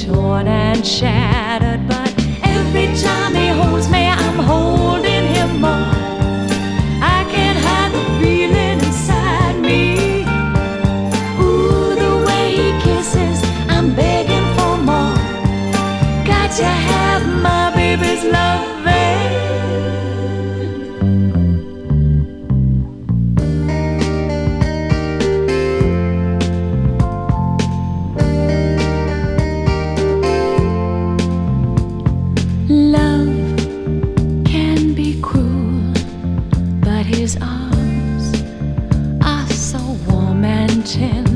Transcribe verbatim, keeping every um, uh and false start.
torn and shattered, but every time he holds me, I'm holding him more. I can't hide the feeling inside me. Ooh, the way he kisses, I'm begging for more. Got to have my baby's loving. Love can be cruel, but his arms are so warm and tender.